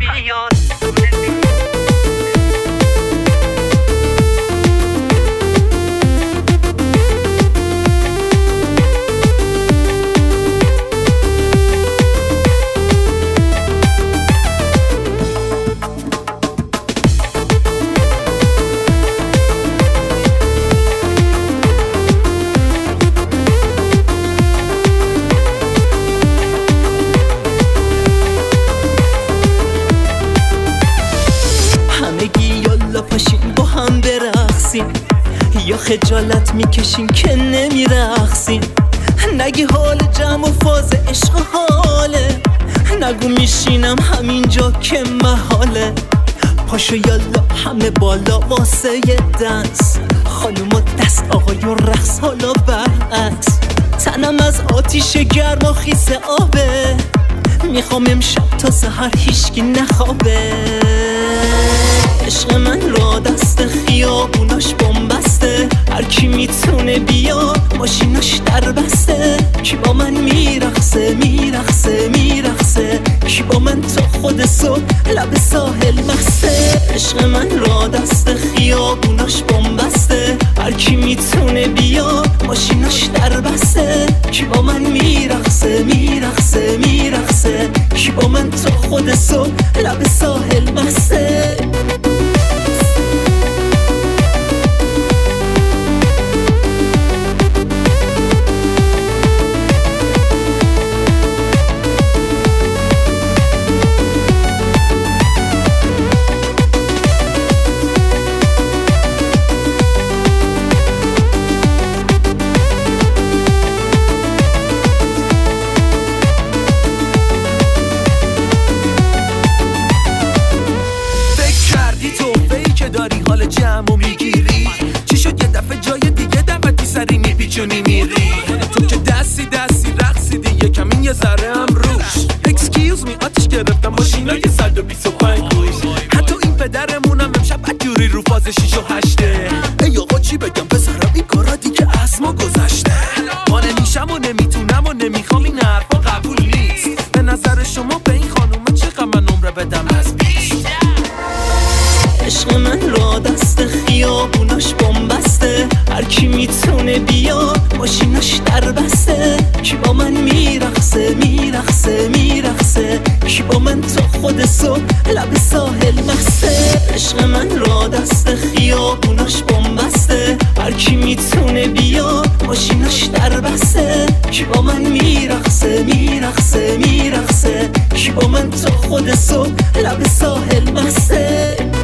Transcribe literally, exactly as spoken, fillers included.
بیاد. با هم برقصیم یا خجالت میکشیم که نمیرقصیم. نگی حال جمع و فاز عشق حاله، نگو میشینم همینجا که محاله. پاشو یالا همه بالا واسه یه دنس، خانوما دست آقایون رقص حالا برعکس. تنم از آتیش گرم و خیس آبه، میخوام امشب تا سحر هیچکی نخوابه. عشق من را دست خیابوناش بنبسته، هر کی میتونه بیا ماشیناش در بسته. کی با من میرقصه میرقصه میرقصه، کی با من تا خود صبح لب ساحل مخصه. عشق من را دست خیابوناش بنبسته، هر کی میتونه بیا ماشیناش در بسته. کی با من میرقصه میرقصه میرقصه، کی با من تا خود صبح لب ساحل مخصه. داری حال جمعو میگیری، چی شد یه دفعه جای دیگه دعوتی سری میپیچونی میری؟ تو که دستی دستی رقصیدی یکم یه ذره هم روش. اکسکیوز می آتیش گرفتم ماشینای صد و بیست و پنج گوش. حتی این پدرمونم امشب عجوری رو فاز شیش و هشته. ای آقا چی بگم پسرم این کارا دیگه از ما گذشته. ما نمیشم و نمیتونم و نمیخوام این حرفا قبول نیست. به نظر شما به این خانومه چقدر من نمره بدم از بیست؟ عشق من را دست خیابوناش بنبسته، هر کی میتونه بیا ماشیناش در بسته. کی با من میرقصه میرقصه میرقصه، کی با من تا خود صبح لب ساحل مخصه. عشق من را دست خیابوناش بنبسته، هر کی میتونه بیا ماشیناش در بسته. کی با من میرقصه میرقصه میرقصه، کی با من تا خود صبح لب ساحل مخصه.